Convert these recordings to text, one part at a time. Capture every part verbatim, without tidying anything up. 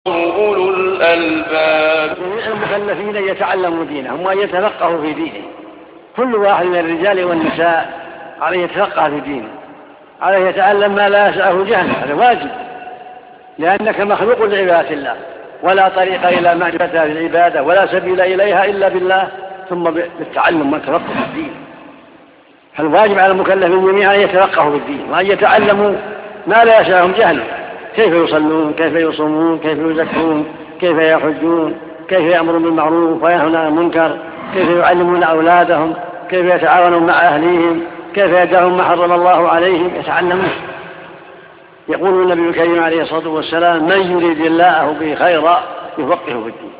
أولو الألباب. جميع المكلفين يتعلموا دينهم وأن يتفقهوا في دينه. كل واحد من الرجال والنساء عليه يتفقه في دينه، عليه يتعلم ما لا يسعه جهله، هذا واجب، لأنك مخلوق لعبادة الله، ولا طريق إلى معرفتها في العبادة ولا سبيل إليها إلا بالله ثم بالتعلم والتفقه في الدين. فالواجب على المكلفين جميعا أن يتفقهوا في الدين وأن يتعلموا ما لا يسعهم جهله، كيف يصلون، كيف يصومون، كيف يزكون، كيف يحجون، كيف يأمرون بالمعروف وينهون عن المنكر، كيف يعلمون أولادهم، كيف يتعاونون مع أهليهم، كيف يدعون ما حرم الله عليهم، يتعلمون. يقول النبي الكريم عليه الصلاة والسلام: من يريد الله به خيرا يفقهه في الدين.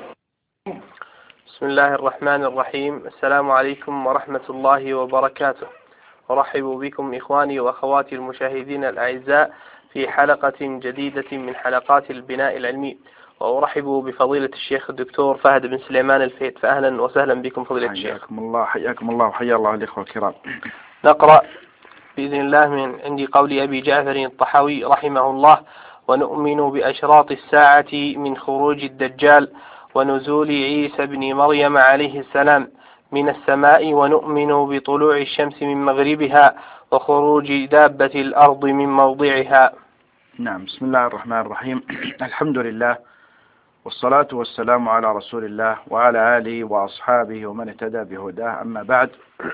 بسم الله الرحمن الرحيم. السلام عليكم ورحمة الله وبركاته. أرحب بكم إخواني وأخواتي المشاهدين الأعزاء في حلقة جديدة من حلقات البناء العلمي، وأرحب بفضيلة الشيخ الدكتور فهد بن سليمان الفيت، فأهلا وسهلا بكم فضيلة الشيخ. حياكم الله حياكم الله وحيا الله الإخوة الكرام. نقرأ بإذن الله من عند قول أبي جعفر الطحاوي رحمه الله: ونؤمن بأشراط الساعة من خروج الدجال ونزول عيسى بن مريم عليه السلام من السماء، ونؤمن بطلوع الشمس من مغربها وخروج دابة الأرض من موضعها. نعم. بسم الله الرحمن الرحيم. الحمد لله والصلاة والسلام على رسول الله وعلى آله وأصحابه ومن اهتدى بهداه، أما بعد.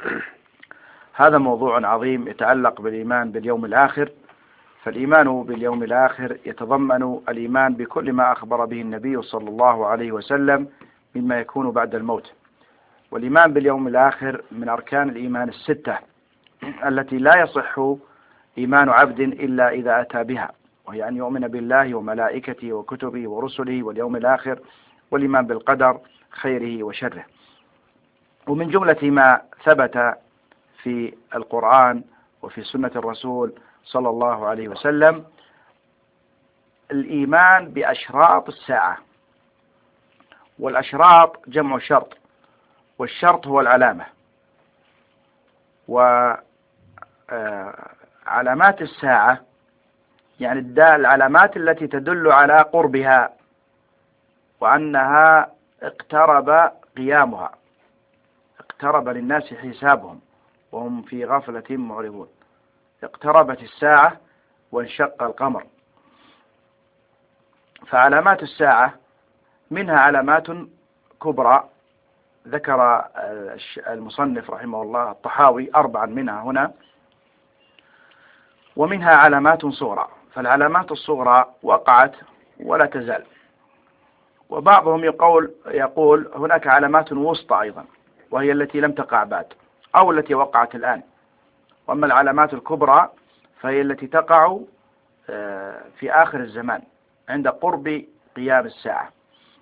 هذا موضوع عظيم يتعلق بالإيمان باليوم الآخر. فالإيمان باليوم الآخر يتضمن الإيمان بكل ما أخبر به النبي صلى الله عليه وسلم مما يكون بعد الموت. والإيمان باليوم الآخر من أركان الإيمان الستة التي لا يصح إيمان عبد إلا إذا أتى بها، وهي أن يؤمن بالله وملائكته وكتبه ورسله واليوم الآخر، والإيمان بالقدر خيره وشره. ومن جملة ما ثبت في القرآن وفي سنة الرسول صلى الله عليه وسلم الإيمان بأشراط الساعة. والأشراط جمع شرط، والشرط هو العلامة. وعلامات الساعة يعني العلامات التي تدل على قربها وأنها اقترب قيامها، اقترب للناس حسابهم وهم في غفلة معرضون. اقتربت الساعة وانشق القمر. فعلامات الساعة منها علامات كبرى ذكر المصنف رحمه الله الطحاوي أربعا منها هنا، ومنها علامات صغرى. فالعلامات الصغرى وقعت ولا تزال. وبعضهم يقول يقول هناك علامات وسطى أيضا، وهي التي لم تقع بعد أو التي وقعت الآن. وأما العلامات الكبرى فهي التي تقع في آخر الزمان عند قرب قيام الساعة.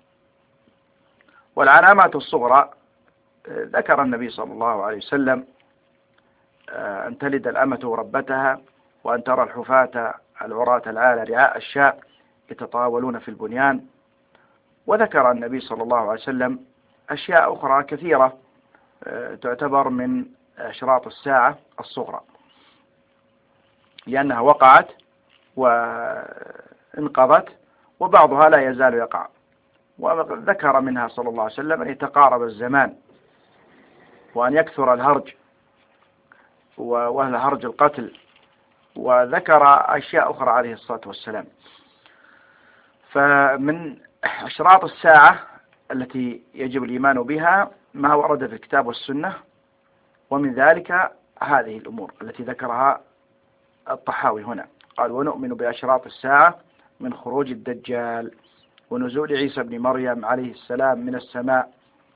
والعلامات الصغرى ذكر النبي صلى الله عليه وسلم أن تلد الأمة ربتها، وأن ترى الحفاة العراة العالى رعاء الشاء يتطاولون في البنيان. وذكر النبي صلى الله عليه وسلم أشياء أخرى كثيرة تعتبر من أشراط الساعة الصغرى، لأنها وقعت وانقضت، وبعضها لا يزال يقع. وذكر منها صلى الله عليه وسلم أن يتقارب الزمان، وأن يكثر الهرج وأهل هرج القتل. وذكر أشياء أخرى عليه الصلاة والسلام. فمن أشراط الساعة التي يجب الإيمان بها ما ورد في الكتاب والسنة، ومن ذلك هذه الأمور التي ذكرها الطحاوي هنا. قال: ونؤمن بأشراط الساعة من خروج الدجال ونزول عيسى بن مريم عليه السلام من السماء،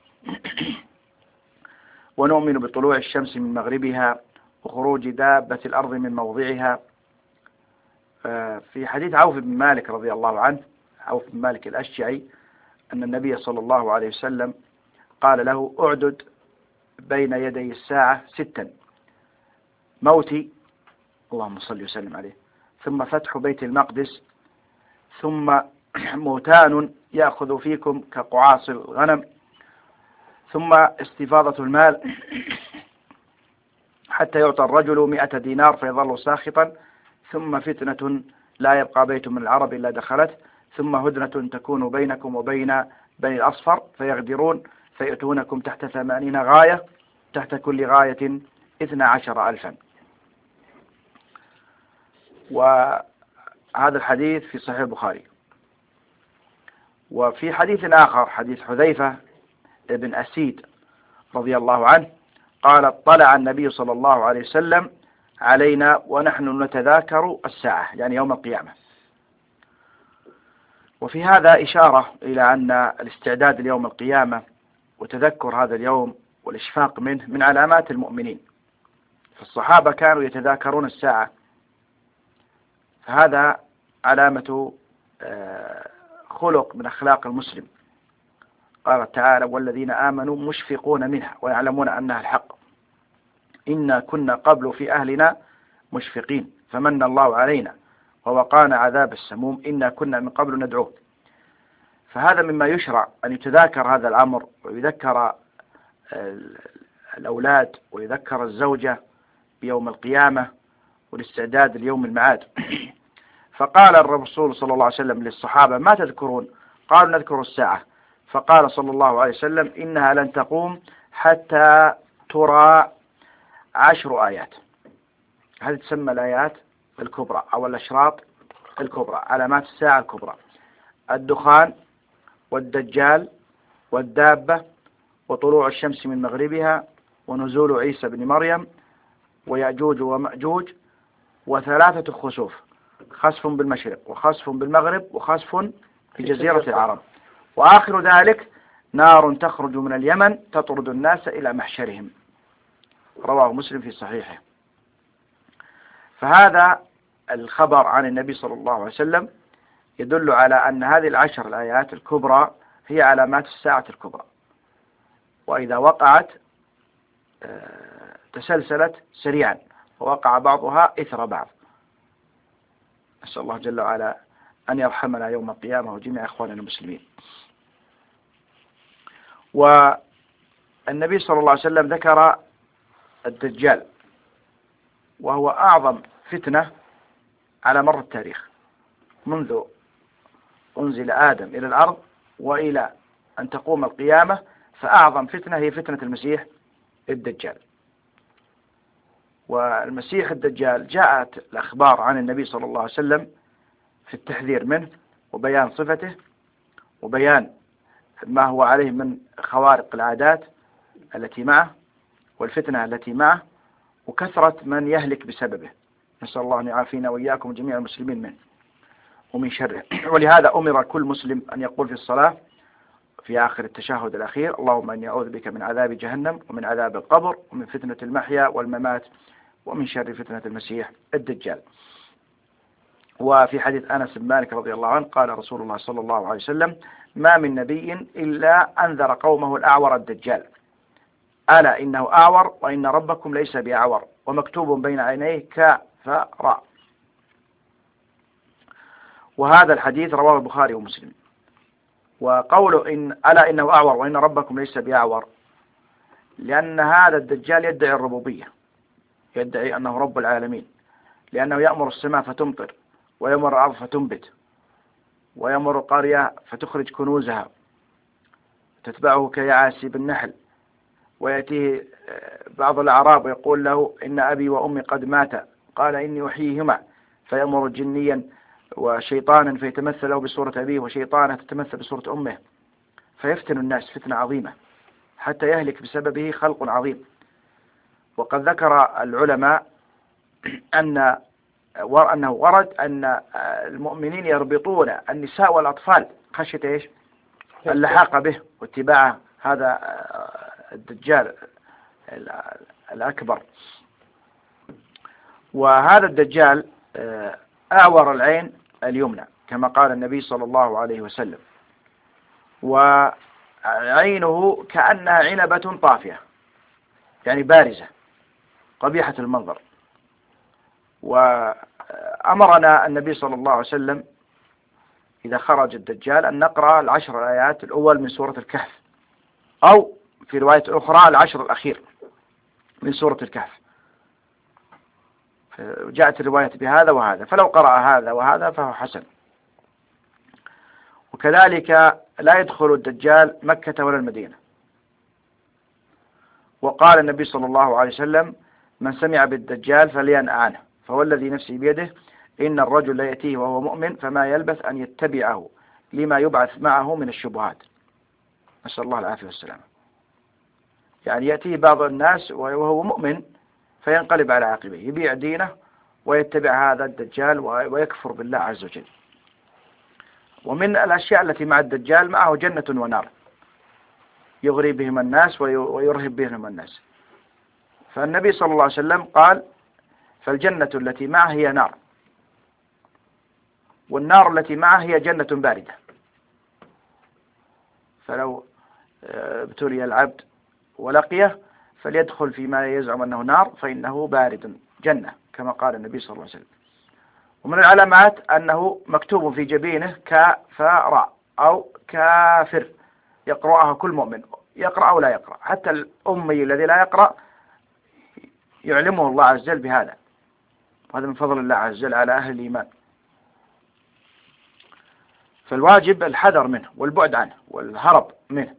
ونؤمن بطلوع الشمس من مغربها وخروج دابة الأرض من موضعها. في حديث عوف بن مالك رضي الله عنه، عوف بن مالك الأشجعي، أن النبي صلى الله عليه وسلم قال له: أعدد بين يدي الساعة ستا: موتي، اللهم صل وسلم عليه، ثم فتح بيت المقدس، ثم موتان يأخذ فيكم كقعاص الغنم، ثم استفاضة المال حتى يعطى الرجل مئة دينار فيظل ساخطا، ثم فتنة لا يبقى بيت من العرب إلا دخلت، ثم هدنة تكون بينكم وبين بني الأصفر فيغدرون فيأتونكم تحت ثمانين غاية تحت كل غاية اثنا عشر ألفا. وهذا الحديث في صحيح البخاري. وفي حديث آخر حديث حذيفة بن أسيد رضي الله عنه قال اطلع النبي صلى الله عليه وسلم علينا ونحن نتذاكر الساعة يعني يوم القيامة. وفي هذا إشارة إلى أن الاستعداد ليوم القيامة وتذكر هذا اليوم والإشفاق منه من علامات المؤمنين. فالصحابة كانوا يتذاكرون الساعة، فهذا علامة خلق من أخلاق المسلم. قال تعالى والذين آمنوا مشفقون منها ويعلمون أنها الحق إنا كنا قبل في أهلنا مشفقين فمن الله علينا ووقانا عذاب السموم إنا كنا من قبل ندعوه. فهذا مما يشرع أن يتذاكر هذا الأمر ويذكر الأولاد ويذكر الزوجة بيوم القيامة والاستعداد ليوم المعاد. فقال الرسول صلى الله عليه وسلم للصحابة ما تذكرون؟ قالوا نذكر الساعة. فقال صلى الله عليه وسلم إنها لن تقوم حتى ترى عشر آيات. هذه تسمى الآيات الكبرى أو الأشراط الكبرى، علامات الساعة الكبرى: الدخان والدجال والدابة وطلوع الشمس من مغربها ونزول عيسى بن مريم ويأجوج ومأجوج وثلاثة خسوف: خسف بالمشرق وخسف بالمغرب وخسف في جزيرة العرب، وآخر ذلك نار تخرج من اليمن تطرد الناس إلى محشرهم. رواه مسلم في صحيحه. فهذا الخبر عن النبي صلى الله عليه وسلم يدل على أن هذه العشر الآيات الكبرى هي علامات الساعة الكبرى، وإذا وقعت تسلسلت سريعا ووقع بعضها إثر بعض. نسأل الله جل وعلا أن يرحمنا يوم القيامة وجميع إخواننا المسلمين. والنبي صلى الله عليه وسلم ذكر الدجال، وهو أعظم فتنة على مر التاريخ منذ أنزل آدم إلى الأرض وإلى أن تقوم القيامة. فأعظم فتنة هي فتنة المسيح الدجال. والمسيح الدجال جاءت الأخبار عن النبي صلى الله عليه وسلم في التحذير منه وبيان صفته وبيان ما هو عليه من خوارق العادات التي معه والفتنة التي معه وكثرة من يهلك بسببه. نسأل الله أن يعافينا وإياكم جميع المسلمين منه ومن شره. ولهذا أمر كل مسلم أن يقول في الصلاة في آخر التشهد الأخير: اللهم إني أعوذ بك من عذاب جهنم ومن عذاب القبر ومن فتنة المحيا والممات ومن شر فتنة المسيح الدجال. وفي حديث أنس بن مالك رضي الله عنه قال رسول الله صلى الله عليه وسلم: ما من نبي إلا أنذر قومه الأعور الدجال، ألا إنه أعور وإن ربكم ليس بأعور ومكتوب بين عينيه كافر. وهذا الحديث رواه البخاري ومسلم. وقوله إن ألا إنه أعور وإن ربكم ليس بأعور لأن هذا الدجال يدعي الربوبية، يدعي أنه رب العالمين، لأنه يأمر السماء فتمطر ويأمر الأرض فتنبت ويأمر القرية فتخرج كنوزها تتبعه كيعاسيب النحل. ويأتيه بعض الأعراب ويقول له: إن أبي وأمي قد ماتا، قال: إني أحييهما، فيأمر جنيا وشيطانا فيتمثل له بصورة أبيه وشيطانا تتمثل بصورة أمه، فيفتن الناس فتنة عظيمة حتى يهلك بسببه خلق عظيم. وقد ذكر العلماء أن أنه ورد أن المؤمنين يربطون النساء والأطفال خشية إيش؟ اللحاق به واتباع هذا الدجال الأكبر. وهذا الدجال أعور العين اليمنى كما قال النبي صلى الله عليه وسلم، وعينه كأنها عنبة طافية يعني بارزة قبيحة المنظر. وأمرنا النبي صلى الله عليه وسلم إذا خرج الدجال أن نقرأ العشر الآيات الأول من سورة الكهف، أو في رواية أخرى العشر الأخير من سورة الكهف. جاءت الرواية بهذا وهذا، فلو قرأ هذا وهذا فهو حسن. وكذلك لا يدخل الدجال مكة ولا المدينة. وقال النبي صلى الله عليه وسلم: من سمع بالدجال فلينأ عنه، فوالذي نفسي بيده إن الرجل لا يأتيه وهو مؤمن فما يلبث أن يتبعه لما يبعث معه من الشبهات. نسأل الله العافية والسلامة. يعني يأتيه بعض الناس وهو مؤمن فينقلب على عقبه، يبيع دينه ويتبع هذا الدجال ويكفر بالله عز وجل. ومن الأشياء التي مع الدجال معه جنة ونار يغري بهم الناس ويرهب بهم الناس. فالنبي صلى الله عليه وسلم قال: فالجنة التي معه هي نار، والنار التي معه هي جنة باردة. فلو ابتلي العبد ولقيه فليدخل فيما يزعم أنه نار فإنه بارد جنة، كما قال النبي صلى الله عليه وسلم. ومن العلامات أنه مكتوب في جبينه كافر أو كافر، يقرأها كل مؤمن، يقرأ أو لا يقرأ، حتى الأمي الذي لا يقرأ يعلمه الله عز وجل بهذا، وهذا من فضل الله عز وجل على أهل الإيمان. فالواجب الحذر منه والبعد عنه والهرب منه.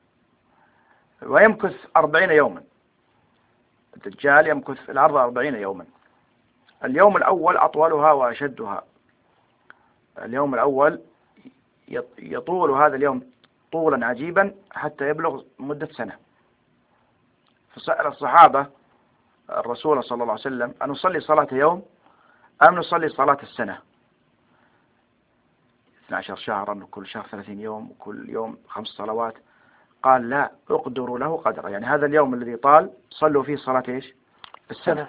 ويمكث أربعين يوما، الدجال يمكث في الأرض أربعين يوما. اليوم الأول أطولها وأشدها. اليوم الأول يطول هذا اليوم طولا عجيبا حتى يبلغ مدة سنة. فسأل الصحابة الرسول صلى الله عليه وسلم: أن نصلي صلاة يوم أم نصلي صلاة السنة؟ اثني عشر شهرا، وكل شهر ثلاثين يوم، وكل يوم خمس صلوات. قال: لا، اقدروا له قدره، يعني هذا اليوم الذي طال صلوا فيه صلاة إيش؟ السنة.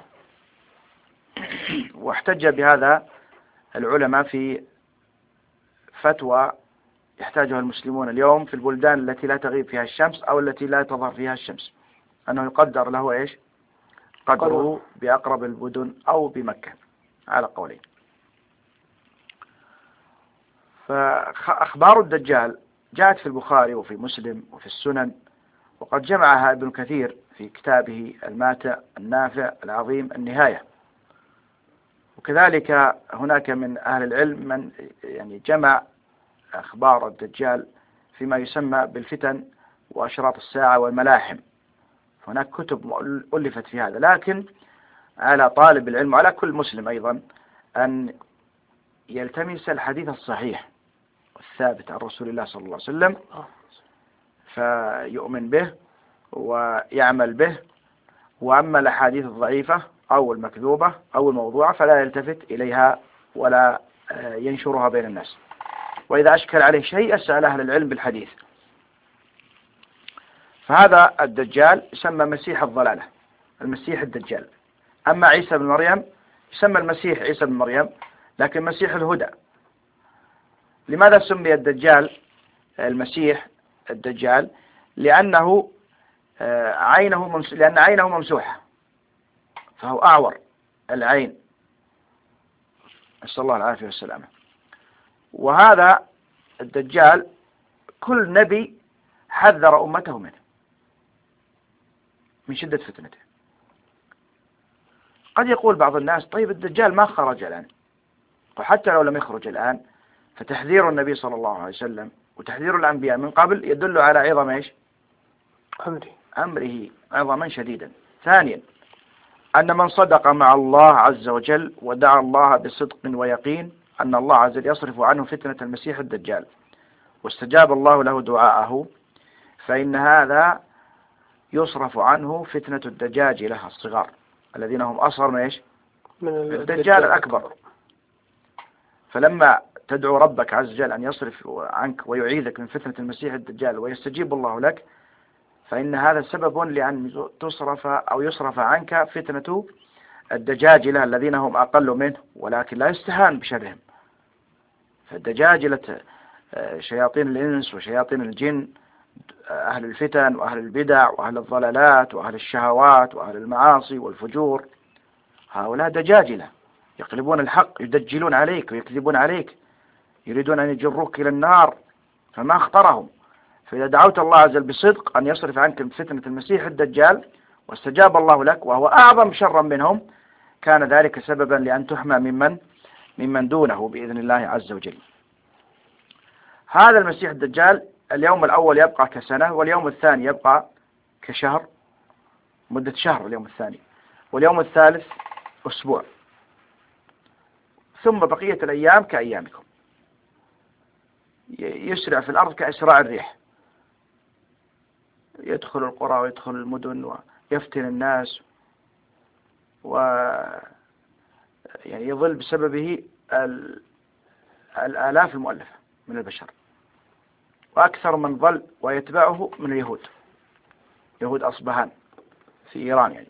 واحتج بهذا العلماء في فتوى يحتاجها المسلمون اليوم في البلدان التي لا تغيب فيها الشمس أو التي لا تظهر فيها الشمس، أنه يقدر له إيش؟ قدره بأقرب المدن أو بمكة على قولين. فأخبار الدجال جاءت في البخاري وفي مسلم وفي السنن، وقد جمعها ابن كثير في كتابه الماتع النافع العظيم النهاية. وكذلك هناك من أهل العلم من يعني جمع أخبار الدجال فيما يسمى بالفتن وأشراط الساعة والملاحم. هناك كتب ألفت في هذا، لكن على طالب العلم وعلى كل مسلم أيضا أن يلتمس الحديث الصحيح الثابت عن رسول الله صلى الله عليه وسلم فيؤمن به ويعمل به. وأما الأحاديث الضعيفة أو المكذوبة أو الموضوعة فلا يلتفت إليها ولا ينشرها بين الناس. وإذا أشكل عليه شيء أسأل أهل العلم بالحديث. فهذا الدجال يسمى مسيح الضلالة، المسيح الدجال. أما عيسى بن مريم يسمى المسيح عيسى بن مريم، لكن مسيح الهدى. لماذا سمي الدجال المسيح الدجال؟ لأنه عينه ممس... لأن عينه ممسوحة، فهو أعور العين، نسأل الله العافية والسلامة. وهذا الدجال كل نبي حذر أمته منه من شدة فتنته. قد يقول بعض الناس: طيب الدجال ما خرج الآن. وحتى لو لم يخرج الآن فتحذير النبي صلى الله عليه وسلم وتحذير الأنبياء من قبل يدل على عظم إيش؟ أمره أمره عظما شديدا. ثانيا، أن من صدق مع الله عز وجل ودعا الله بصدق ويقين أن الله عز وجل يصرف عنه فتنة المسيح الدجال واستجاب الله له دعاءه، فإن هذا يصرف عنه فتنة الدجاجلة الصغار الذين هم أصغر من إيش؟ من الدجال الأكبر. فلما تدعو ربك عز وجل أن يصرف عنك ويعيذك من فتنة المسيح الدجال ويستجيب الله لك، فإن هذا سبب لأن تصرف أو يصرف عنك فتنة الدجاجلة الذين هم أقل منه، ولكن لا يستهان بشرهم. فالدجاجلة شياطين الإنس وشياطين الجن، أهل الفتن وأهل البدع وأهل الضلالات وأهل الشهوات وأهل المعاصي والفجور، هؤلاء دجاجلة يقلبون الحق، يدجلون عليك ويكذبون عليك، يريدون أن يجروك إلى النار، فما اخطرهم. فإذا دعوت الله عز وجل بصدق أن يصرف عنك فتنة المسيح الدجال واستجاب الله لك وهو أعظم شرا منهم، كان ذلك سببا لأن تحمى ممن ممن دونه بإذن الله عز وجل. هذا المسيح الدجال اليوم الأول يبقى كسنة، واليوم الثاني يبقى كشهر، مدة شهر اليوم الثاني، واليوم الثالث أسبوع، ثم بقية الأيام كأيامكم، يسرع في الأرض كأسراع الريح، يدخل القرى ويدخل المدن ويفتن الناس، و يعني يظل بسببه الآلاف المؤلفة من البشر، وأكثر من ظل ويتبعه من اليهود، يهود أصبهان في إيران يعني،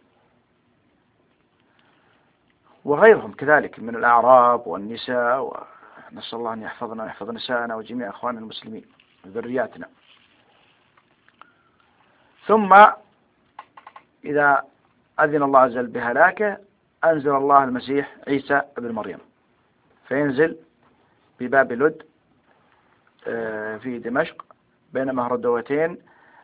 وغيرهم كذلك من الأعراب والنساء، ونسأل الله أن يحفظنا ويحفظ نساءنا وجميع أخواننا المسلمين وذرياتنا. ثم إذا أذن الله عز وجل بهلاكه أنزل الله المسيح عيسى ابن مريم، فينزل بباب لد في دمشق بين مهردوتين،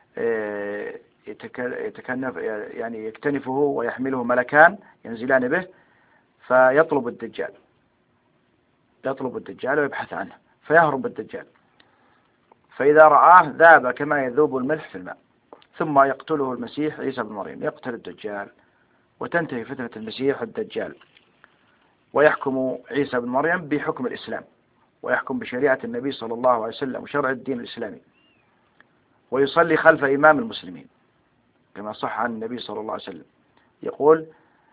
يتكنف يعني يكتنفه ويحمله ملكان ينزلان به، فيطلب الدجال، يطلب الدجال ويبحث عنه، فيهرب الدجال، فإذا رآه ذاب كما يذوب الملح في الماء، ثم يقتله المسيح عيسى بن مريم، يقتل الدجال، وتنتهي فتنة المسيح الدجال، ويحكم عيسى بن مريم بحكم الإسلام، ويحكم بشريعة النبي صلى الله عليه وسلم وشرع الدين الإسلامي، ويصلي خلف إمام المسلمين كما صح عن النبي صلى الله عليه وسلم، يقول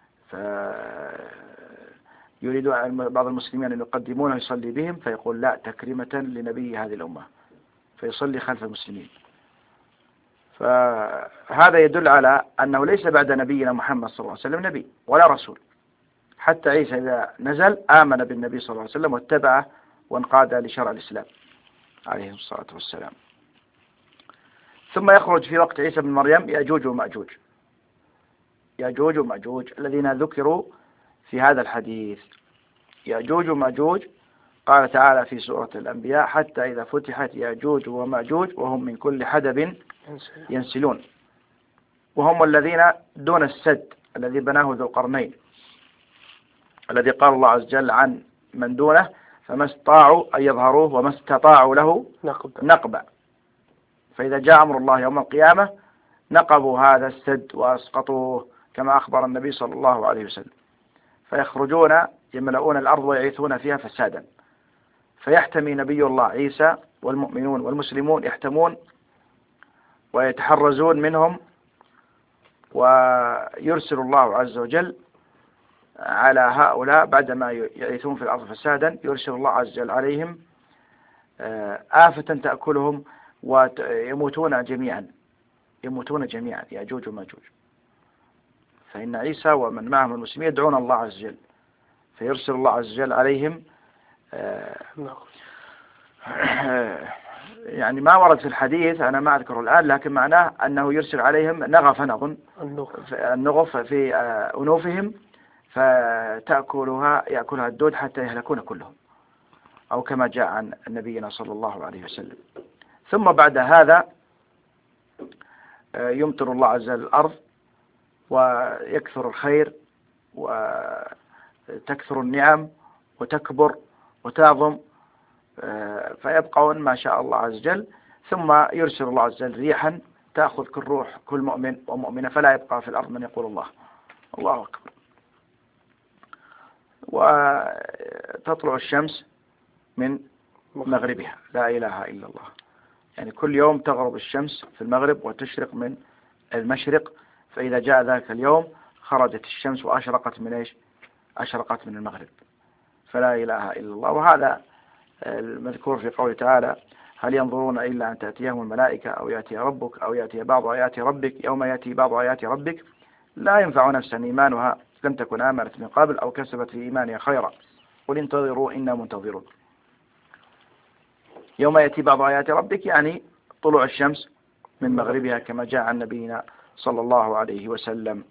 يريد بعض المسلمين أن يقدمونه يصلي بهم، فيقول لا، تكريمة لنبي هذه الأمة، فيصلي خلف المسلمين. فهذا يدل على أنه ليس بعد نبينا محمد صلى الله عليه وسلم نبي ولا رسول، حتى عيسى إذا نزل آمن بالنبي صلى الله عليه وسلم واتبعه وانقاد لشرع الإسلام عليه الصلاة والسلام. ثم يخرج في وقت عيسى بن مريم يأجوج ومأجوج، يأجوج ومأجوج الذين ذكروا في هذا الحديث. يأجوج ومأجوج قال تعالى في سورة الأنبياء حتى إذا فتحت يأجوج ومأجوج وهم من كل حدب ينسلون، وهم الذين دون السد الذي بناه ذو القرنين، الذي قال الله عز وجل عن من دونه فما استطاعوا أن يظهروه وما استطاعوا له نقبا. فإذا جاء أمر الله يوم القيامة نقبوا هذا السد وأسقطوه كما أخبر النبي صلى الله عليه وسلم، فيخرجون يملؤون الأرض ويعيثون فيها فسادا، فيحتمي نبي الله عيسى والمؤمنون والمسلمون يحتمون ويتحرزون منهم، ويرسل الله عز وجل على هؤلاء بعدما يعيثون في الأرض فسادا، يرسل الله عز وجل عليهم آفة تأكلهم ويموتون جميعا، يموتون جميعا يأجوج وماجوج. فإن عيسى ومن معهم المسلمين يدعون الله عز وجل، فيرسل الله عز وجل عليهم يعني ما ورد في الحديث أنا ما أذكره الآن، لكن معناه أنه يرسل عليهم نغفا نظن النغف في أنوفهم فتأكلها يأكلها الدود حتى يهلكون كلهم، أو كما جاء عن نبينا صلى الله عليه وسلم. ثم بعد هذا يمطر الله عز وجل الأرض ويكثر الخير وتكثر النعم وتكبر وتعظم، فيبقون ما شاء الله عز وجل، ثم يرسل الله عز وجل ريحا تأخذ كل روح كل مؤمن ومؤمنة، فلا يبقى في الأرض من يقول الله الله أكبر. وتطلع الشمس من مغربها، لا إله إلا الله، يعني كل يوم تغرب الشمس في المغرب وتشرق من المشرق، فإذا جاء ذاك اليوم خرجت الشمس وأشرقت من إيش؟ أشرقت من المغرب، فلا إله إلا الله. وهذا المذكور في قوله تعالى هل ينظرون إلا أن تأتيهم الملائكة أو يأتي ربك أو يأتي بعض آيات ربك يوم يأتي بعض آيات ربك لا ينفع نفسا إيمانها لم تكن آمنت من قبل أو كسبت في إيمانها خيرا قل انتظروا إنا منتظرون. يوم يأتي بعض آيات ربك يعني طلوع الشمس من مغربها كما جاء عن نبينا صلى الله عليه وسلم.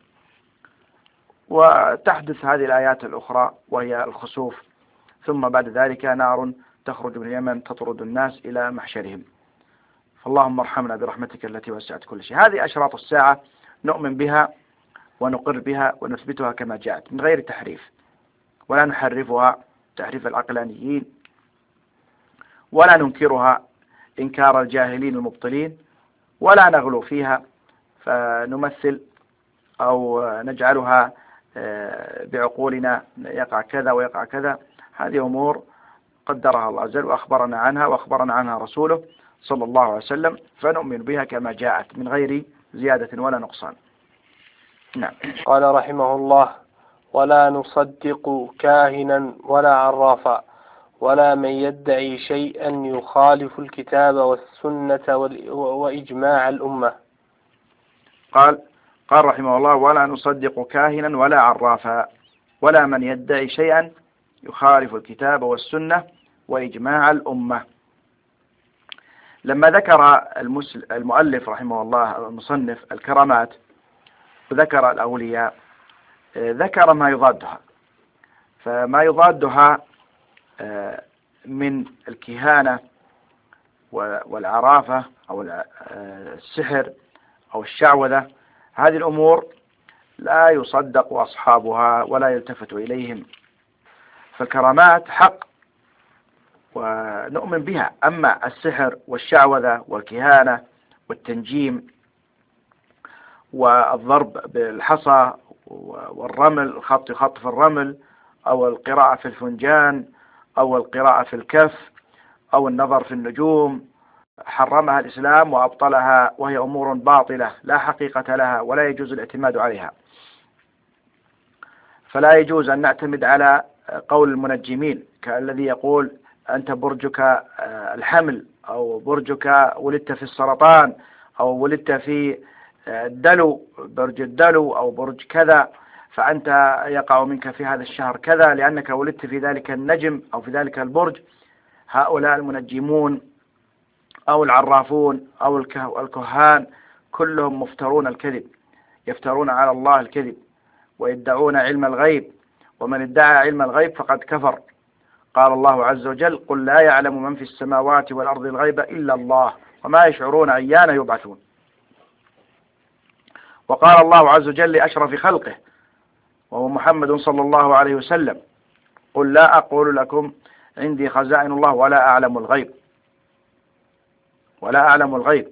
وتحدث هذه الآيات الأخرى وهي الخسوف، ثم بعد ذلك نار تخرج من اليمن تطرد الناس إلى محشرهم، فاللهم ارحمنا برحمتك التي وسعت كل شيء. هذه أشراط الساعة نؤمن بها ونقر بها ونثبتها كما جاءت من غير تحريف، ولا نحرفها تحريف العقلانيين، ولا ننكرها إنكار الجاهلين المبطلين، ولا نغلو فيها فنمثل أو نجعلها بعقولنا يقع كذا ويقع كذا. هذه أمور قدرها الله عز وجل وأخبرنا عنها وأخبرنا عنها رسوله صلى الله عليه وسلم، فنؤمن بها كما جاءت من غير زيادة ولا نقصان. نعم. قال رحمه الله: ولا نصدق كاهنا ولا عرافا ولا من يدعي شيئا يخالف الكتاب والسنة وإجماع الأمة. قال قال رحمه الله: ولا نصدق كاهنا ولا عرافا ولا من يدعي شيئا يخالف الكتاب والسنة وإجماع الأمة. لما ذكر المؤلف رحمه الله المصنف الكرامات وذكر الأولياء، ذكر ما يضادها. فما يضادها من الكهانة والعرافة أو السحر أو الشعوذة، هذه الأمور لا يصدق أصحابها ولا يلتفت إليهم. فالكرامات حق ونؤمن بها، أما السحر والشعوذة والكهانة والتنجيم والضرب بالحصى والرمل، الخط خط في الرمل، أو القراءة في الفنجان، أو القراءة في الكف، أو النظر في النجوم، حرمها الإسلام وأبطلها، وهي أمور باطلة لا حقيقة لها ولا يجوز الاعتماد عليها. فلا يجوز أن نعتمد على قول المنجمين كالذي يقول أنت برجك الحمل، أو برجك ولدت في السرطان، أو ولدت في الدلو برج الدلو، أو برج كذا، فأنت يقع منك في هذا الشهر كذا لأنك ولدت في ذلك النجم أو في ذلك البرج. هؤلاء المنجمون أو العرافون أو الكهان كلهم مفترون الكذب، يفترون على الله الكذب ويدعون علم الغيب، ومن ادعى علم الغيب فقد كفر. قال الله عز وجل: قل لا يعلم من في السماوات والأرض الغيب إلا الله وما يشعرون أيان يبعثون. وقال الله عز وجل لأشرف خلقه وهو محمد صلى الله عليه وسلم: قل لا أقول لكم عندي خزائن الله ولا أعلم الغيب ولا أعلم الغيب.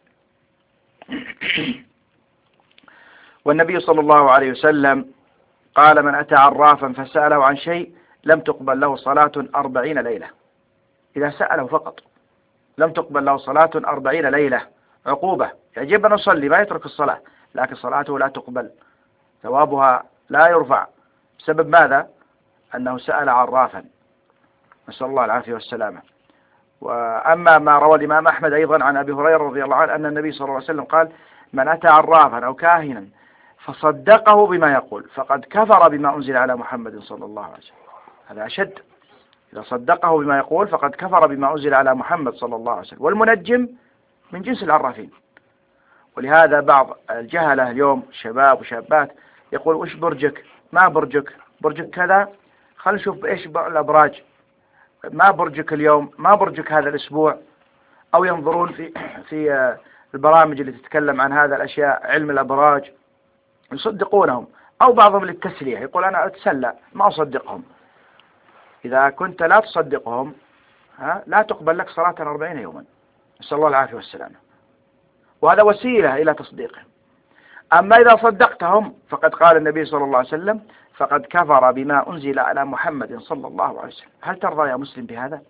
والنبي صلى الله عليه وسلم قال: من أتى عرافا فسأله عن شيء لم تقبل له صلاة أربعين ليلة. إذا سأله فقط لم تقبل له صلاة أربعين ليلة، عقوبة. يجب أن يصلي ما يترك الصلاة، لكن صلاته لا تقبل، ثوابها لا يرفع. بسبب ماذا؟ أنه سأل عرافا، نسأل الله العافية والسلامة. وأما ما روى الإمام أحمد أيضا عن أبي هريرة رضي الله عنه أن النبي صلى الله عليه وسلم قال: من أتى عرافا أو كاهنا فصدقه بما يقول فقد كفر بما أنزل على محمد صلى الله عليه وسلم. هذا أشد، إذا صدقه بما يقول فقد كفر بما أنزل على محمد صلى الله عليه وسلم. والمنجم من جنس العرافين. ولهذا بعض الجهلة اليوم شباب وشابات يقول: وش برجك؟ ما برجك، برجك كذا، خل نشوف إيش الأبراج، ما برجك اليوم، ما برجك هذا الأسبوع. أو ينظرون في في البرامج اللي تتكلم عن هذا الأشياء، علم الأبراج، يصدقونهم. أو بعضهم للتسلية يقول: أنا أتسلى ما أصدقهم. إذا كنت لا تصدقهم ها لا تقبل لك صلاة أربعين يوما، نسأل الله العافية والسلامة. وهذا وسيلة إلى تصديقهم. أما إذا صدقتهم فقد قال النبي صلى الله عليه وسلم: فقد كفر بما أنزل على محمد صلى الله عليه وسلم. هل ترضى يا مسلم بهذا؟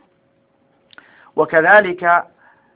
وكذلك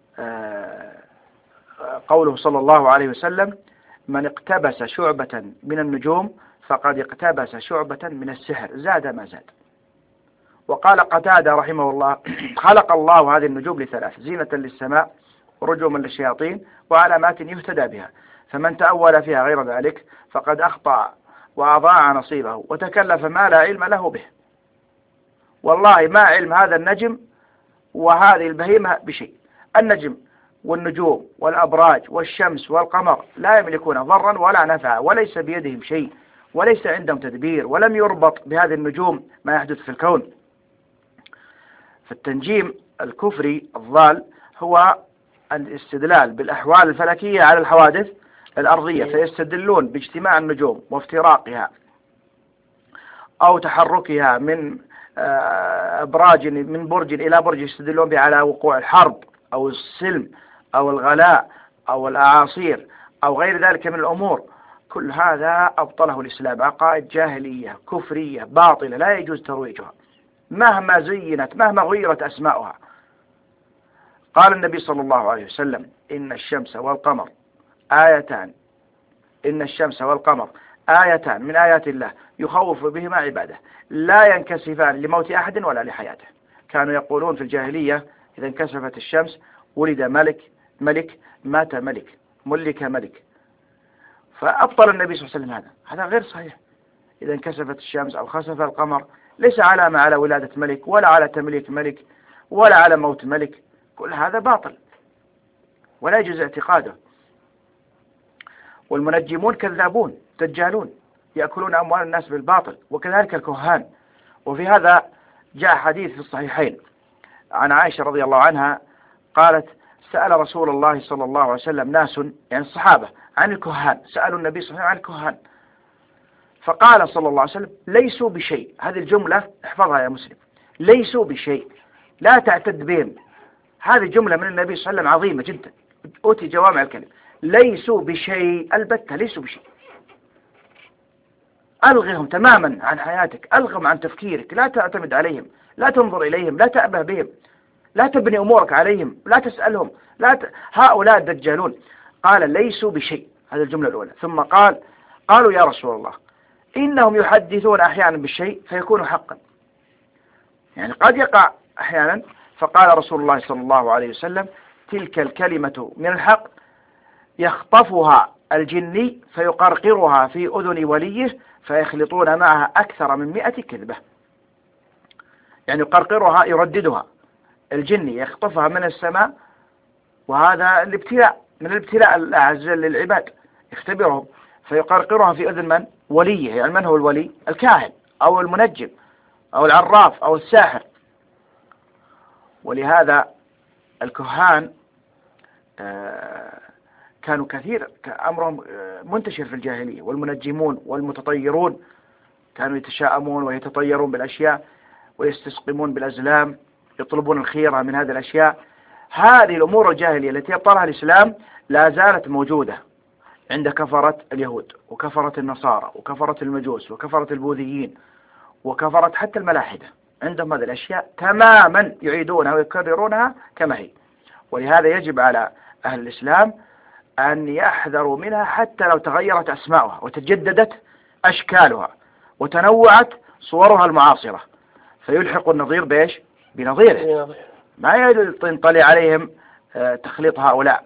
قوله صلى الله عليه وسلم: من اقتبس شعبة من النجوم فقد اقتبس شعبة من السحر زاد ما زاد. وقال قتادة رحمه الله: خلق الله هذه النجوم لثلاث: زينة للسماء، ورجوما للشياطين، وعلامات يهتدى بها، فمن تأول فيها غير ذلك فقد أخطأ وأضاع نصيبه وتكلف ما لا علم له به. والله ما علم هذا النجم وهذه البهيمة بشيء. النجم والنجوم والأبراج والشمس والقمر لا يملكون ضرا ولا نفعا، وليس بيدهم شيء، وليس عندهم تدبير، ولم يربط بهذه النجوم ما يحدث في الكون. فالتنجيم الكفري الضال هو الاستدلال بالأحوال الفلكية على الحوادث الأرضية، فيستدلون باجتماع النجوم وافتراقها أو تحركها من أبراج من برج إلى برج، يستدلون به على وقوع الحرب أو السلم أو الغلاء أو الأعاصير أو غير ذلك من الأمور، كل هذا أبطله الإسلام، عقائد جاهلية كفرية باطلة لا يجوز ترويجها مهما زينت مهما غيرت أسماؤها. قال النبي صلى الله عليه وسلم: إن الشمس والقمر آيتان إن الشمس والقمر آيتان من آيات الله يخوف بهما عباده لا ينكسفان لموت أحد ولا لحياته. كانوا يقولون في الجاهلية إذا انكسفت الشمس ولد ملك ملك مات ملك ملك ملك، فأبطل النبي صلى الله عليه وسلم هذا هذا غير صحيح. إذا انكسفت الشمس أو خسف القمر ليس علامة على ولادة ملك ولا على تمليك ملك ولا على موت ملك، كل هذا باطل ولا يجوز اعتقاده. والمنجمون كذابون دجالون يأكلون أموال الناس بالباطل، وكذلك الكهان. وفي هذا جاء حديث في الصحيحين عن عائشة رضي الله عنها قالت: سأل رسول الله صلى الله عليه وسلم ناس، يعني الصحابة، عن الكهان، سألوا النبي صلى الله عليه وسلم عن الكهان، فقال صلى الله عليه وسلم: ليسوا بشيء. هذه الجملة احفظها يا مسلم، ليسوا بشيء، لا تعتد بهم. هذه جملة من النبي صلى الله عليه وسلم عظيمة جدا، أوتي جوامع الكلم. ليسوا بشيء البتة، ليسوا بشيء. ألغهم تماما عن حياتك، ألغهم عن تفكيرك، لا تعتمد عليهم، لا تنظر إليهم، لا تأبه بهم، لا تبني أمورك عليهم، لا تسألهم، لا ت... هؤلاء الدجالون. قال: ليسوا بشيء، هذه الجملة الأولى. ثم قال: قالوا يا رسول الله إنهم يحدثون أحيانا بالشيء فيكون حقا، يعني قد يقع أحيانا. فقال رسول الله صلى الله عليه وسلم: تلك الكلمة من الحق يخطفها الجني فيقرقرها في أذن وليه فيخلطون معها أكثر من مئة كذبة. يعني يقرقرها يرددها الجني، يخطفها من السماء، وهذا الابتلاء من الابتلاء الله عز وجل للعباد، يختبرهم، فيقرقرها في أذن من؟ وليه. يعني من هو الولي؟ الكاهن أو المنجم أو العراف أو الساحر. ولهذا الكهان كانوا كثير، أمرهم منتشر في الجاهلية. والمنجمون والمتطيرون كانوا يتشاءمون ويتطيرون بالأشياء ويستسقمون بالأزلام، يطلبون الخيرة من هذه الأشياء. هذه الأمور الجاهلية التي أبطلها الإسلام لا زالت موجودة عند كفرة اليهود وكفرة النصارى وكفرة المجوس وكفرة البوذيين وكفرة حتى الملاحدة. عندهم هذه الأشياء تماما يعيدونها ويكررونها كما هي. ولهذا يجب على أهل الإسلام أن يحذروا منها حتى لو تغيرت أسماؤها وتجددت أشكالها وتنوعت صورها المعاصرة، فيلحق النظير بإيش؟ بنظيره، ما ينطلي عليهم تخليط هؤلاء.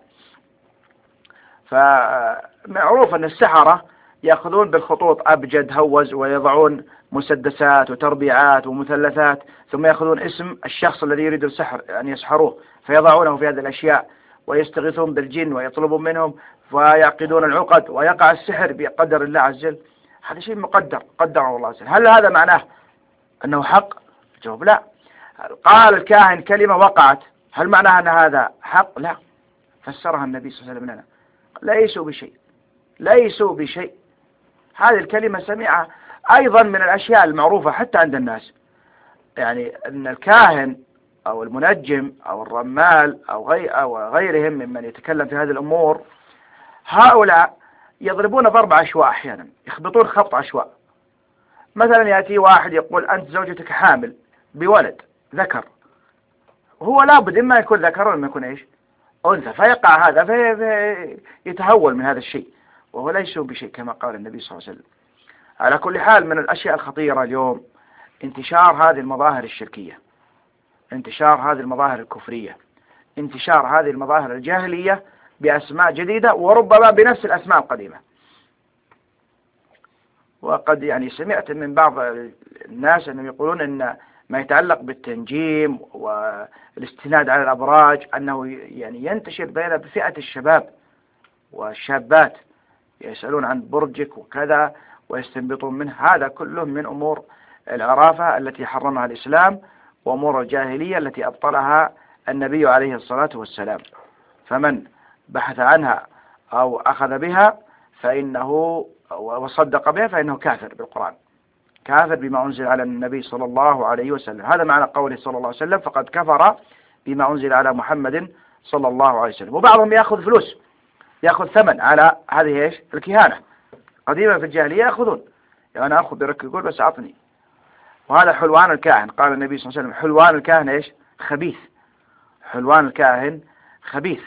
فمعروف أن السحرة يأخذون بالخطوط أبجد هوز ويضعون مسدسات وتربيعات ومثلثات، ثم يأخذون اسم الشخص الذي يريد السحر أن يسحروه فيضعونه في هذه الأشياء، ويستغيثون بالجن ويطلبون منهم ويعقدون العقد ويقع السحر بقدر الله عز وجل. هذا شيء مقدر قدره الله عز وجل. هل هذا معناه أنه حق؟ جواب لا. قال الكاهن كلمة وقعت، هل معناها أن هذا حق؟ لا. فسرها النبي صلى الله عليه وسلم لنا: ليسوا بشيء، ليسوا بشيء. هذه الكلمة سمعها أيضا من الأشياء المعروفة حتى عند الناس، يعني أن الكاهن أو المنجم أو الرمال أو, غي أو غيرهم ممن يتكلم في هذه الأمور، هؤلاء يضربون ضرب عشواء، أحيانا يخبطون خبط عشواء. مثلا يأتي واحد يقول: أنت زوجتك حامل بولد ذكر، هو لابد إما يكون ذكر وإما يكون إيش؟ أنثى، فيقع هذا فيتهول من هذا الشيء، وهو ليس بشيء كما قال النبي صلى الله عليه وسلم. على كل حال، من الأشياء الخطيرة اليوم انتشار هذه المظاهر الشركية، انتشار هذه المظاهر الكفرية، انتشار هذه المظاهر الجاهلية بأسماء جديدة وربما بنفس الأسماء القديمة. وقد يعني سمعت من بعض الناس أنهم يقولون أن ما يتعلق بالتنجيم والاستناد على الأبراج أنه يعني ينتشر بين فئة الشباب والشابات، يسألون عن برجك وكذا ويستنبطون منه. هذا كله من أمور العرافة التي حرمها الإسلام وأمور الجاهلية التي أبطلها النبي عليه الصلاة والسلام. فمن بحث عنها أو أخذ بها فإنه وصدق بها فإنه كافر بالقرآن، كافر بما أنزل على النبي صلى الله عليه وسلم. هذا معنى قوله صلى الله عليه وسلم: فقد كفر بما أنزل على محمد صلى الله عليه وسلم. وبعضهم يأخذ فلوس، يأخذ ثمن على هذه إيش الكهانة. قديما في الجاهلية يأخذون، يعني أنا أخذ برك يقول بس أعطني. وهذا حلوان الكاهن، قال النبي صلى الله عليه وسلم حلوان الكاهن إيش خبيث، حلوان الكاهن خبيث.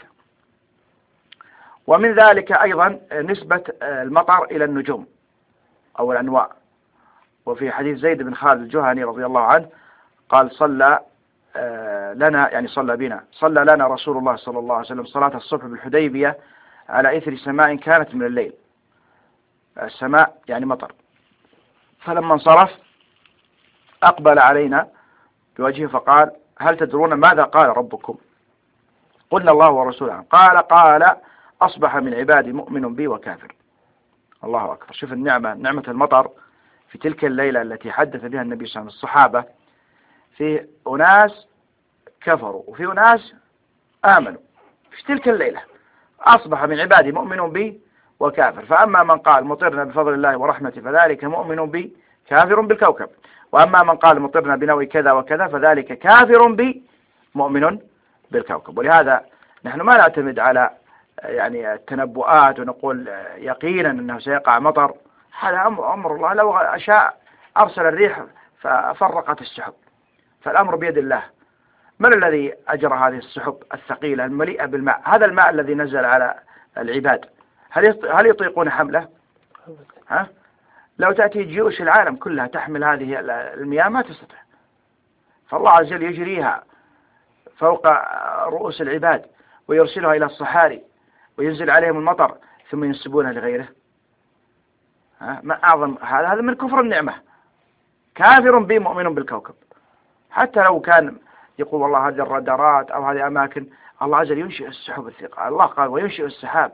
ومن ذلك أيضا نسبة المطر إلى النجوم أو الأنواع. وفي حديث زيد بن خالد الجهني رضي الله عنه قال صلى لنا، يعني صلى بنا، صلى لنا رسول الله صلى الله عليه وسلم صلاة الصبح بالحديبية على إثر سماء كانت من الليل. السماء يعني مطر. فلما انصرف أقبل علينا بوجهه فقال هل تدرون ماذا قال ربكم؟ قلنا الله ورسوله. قال قال أصبح من عبادي مؤمن بي وكافر. الله أكبر. شوف النعمة، نعمة المطر في تلك الليلة التي حدث بها النبي صلى الله عليه وسلم الصحابة. في أناس كفروا وفي أناس آمنوا في تلك الليلة. أصبح من عبادي مؤمن بي وكافر. فأما من قال مطرنا بفضل الله ورحمته فذلك مؤمن بي كافر بالكوكب، وأما من قال مطرنا بنوي كذا وكذا فذلك كافر بي مؤمن بالكوكب. ولهذا نحن ما نعتمد على يعني التنبؤات ونقول يقينا أنه سيقع مطر. هذا أمر الله، لو أشاء أرسل الريح ففرقت السحب، فالأمر بيد الله. من الذي أجرى هذه السحب الثقيلة المليئة بالماء؟ هذا الماء الذي نزل على العباد، هل هل يطيقون حمله؟ ها؟ لو تأتي جيوش العالم كلها تحمل هذه المياه ما تستطيع. فالله عز وجل يجريها فوق رؤوس العباد ويرسلها إلى الصحاري وينزل عليهم المطر ثم ينسبونها لغيره. ها؟ ما أعظم هذا؟ هذا من كفر النعمة. كافر بي مؤمن بالكوكب. حتى لو كان يقول والله هذه الرادارات أو هذه أماكن، الله عز وجل ينشئ السحب الثقال. الله قال وينشئ السحاب،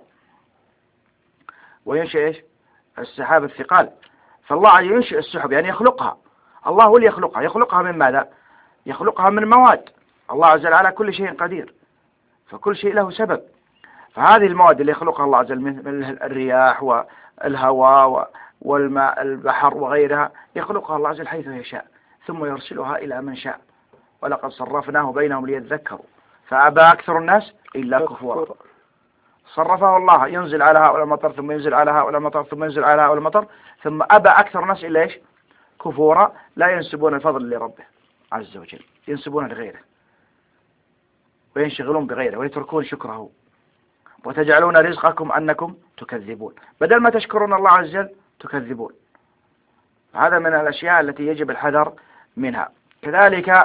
وينشئ إيش السحاب الثقال. فالله عز وجل ينشئ السحب يعني يخلقها. الله هو اللي يخلقها. يخلقها من ماذا؟ يخلقها من مواد. الله عز وجل على كل شيء قدير، فكل شيء له سبب. فهذه المواد اللي يخلقها الله عز وجل من الرياح والهواء والماء البحر وغيرها، يخلقها الله عز وجل حيث يشاء ثم يرسلها إلى من شاء. ولقد صرفناه بينهم ليذكروا فأبى أكثر الناس إلا كفورا. صرفه الله ينزل على هؤلاء المطر ثم ينزل على هؤلاء المطر ثم ينزل على هؤلاء المطر، ثم أبى أكثر الناس إلا إيش كفورا. لا ينسبون الفضل لربه عز وجل، ينسبون لغيره وينشغلون بغيره ويتركون شكره. وتجعلون رزقكم أنكم تكذبون، بدل ما تشكرون الله عز وجل تكذبون. هذا من الأشياء التي يجب الحذر منها. كذلك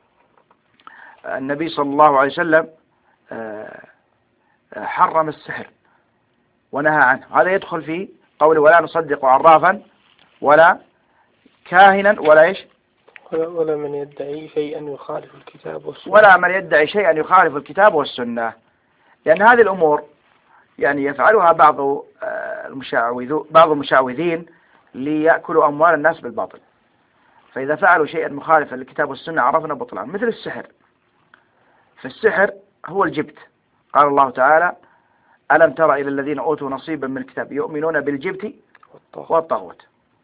النبي صلى الله عليه وسلم حرم السحر ونهى عنه. هذا يدخل في قوله ولا نصدق عرافا ولا كاهنا ولا إيش ولا من يدعي شيئا يخالف الكتاب والسنة ولا من يدعي شيئا يخالف الكتاب والسنة. لأن هذه الأمور يعني يفعلها بعض المشعوذين بعض المشعوذين ليأكلوا أموال الناس بالباطل. فإذا فعلوا شيئا مخالفا للكتاب والسنة عرفنا بطلان، مثل السحر. فالسحر هو الجبت. قال الله تعالى ألم تر إلى الذين أوتوا نصيبا من الكتاب يؤمنون بالجبت والطاغوت.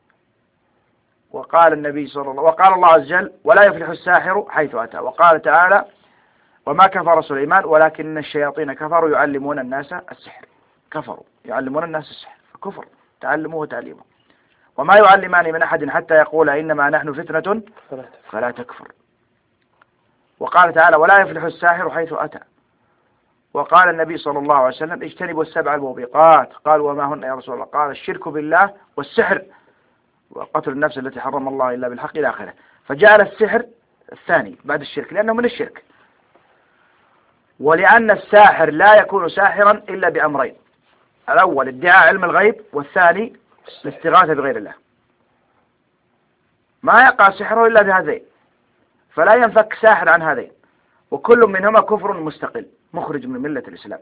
وقال النبي صلى الله وقال الله عز وجل ولا يفلح الساحر حيث أتى. وقال تعالى وما كفر سليمان ولكن الشياطين كفروا يعلمون الناس السحر. كفروا يعلمون الناس السحر، فكفر تعلموه وتعليمه. وما يعلمان من أحد حتى يقول إنما نحن فتنة فلا تكفر. وقال تعالى ولا يفلح الساحر حيث أتى. وقال النبي صلى الله عليه وسلم اجتنبوا السبع الموبقات. قال وما هن يا رسول الله؟ قال الشرك بالله والسحر وقتل النفس التي حرم الله إلا بالحق إلى آخره. فجعل السحر الثاني بعد الشرك لأنه من الشرك. ولأن الساحر لا يكون ساحرا إلا بأمرين: الأول ادعاء علم الغيب، والثاني الاستغاثة بغير الله. ما يقع سحره إلا بهذين، فلا ينفك ساحر عن هذين، وكل منهما كفر مستقل مخرج من ملة الإسلام.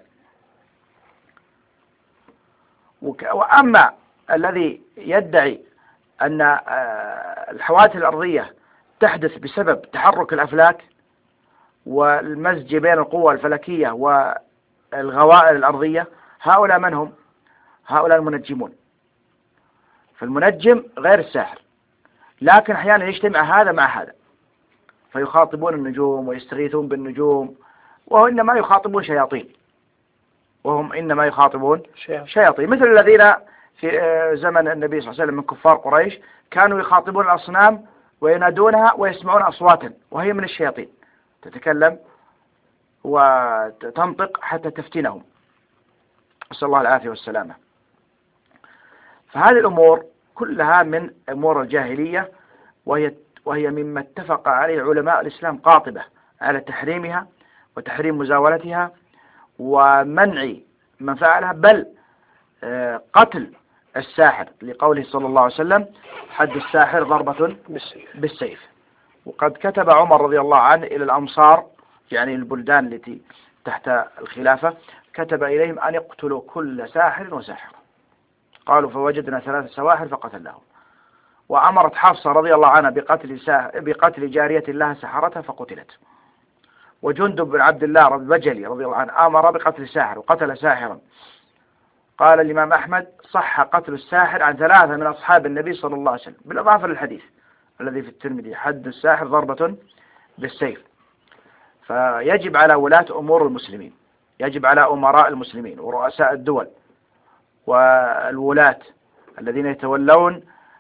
وأما الذي يدعي أن الحوادث الأرضية تحدث بسبب تحرك الأفلاك والمزج بين القوى الفلكية والغوائل الأرضية، هؤلاء من هم؟ هؤلاء المنجمون. فالمنجم غير الساحر، لكن أحيانا يجتمع هذا مع هذا فيخاطبون النجوم ويستغيثون بالنجوم وهو إنما يخاطبون شياطين وهم إنما يخاطبون شيء. شياطين مثل الذين في زمن النبي صلى الله عليه وسلم من كفار قريش كانوا يخاطبون الأصنام وينادونها ويسمعون أصواتا وهي من الشياطين تتكلم وتنطق حتى تفتنهم، نسأل الله العافية والسلامة. فهذه الأمور كلها من أمور الجاهلية، وهي وهي مما اتفق عليه علماء الإسلام قاطبة على تحريمها وتحريم مزاولتها ومنع من فعلها، بل قتل الساحر لقوله صلى الله عليه وسلم حد الساحر ضربة بالسيف. وقد كتب عمر رضي الله عنه إلى الأمصار يعني البلدان التي تحت الخلافة، كتب إليهم أن يقتلوا كل ساحر وساحر. قالوا فوجدنا ثلاثة سواحر فقتلناهم. وأمرت حفصة رضي الله عنها بقتل بقتل جارية لها سحرتها فقتلت. وجندب بن عبد الله رضي بجلي رضي الله عنه أمر بقتل ساحر وقتل ساحرا. قال الإمام أحمد صح قتل الساحر عن ثلاثة من أصحاب النبي صلى الله عليه وسلم، بالإضافة للحديث الذي في الترمذي حد الساحر ضربة بالسيف. فيجب على ولاة أمور المسلمين، يجب على أمراء المسلمين ورؤساء الدول والولاة الذين يتولون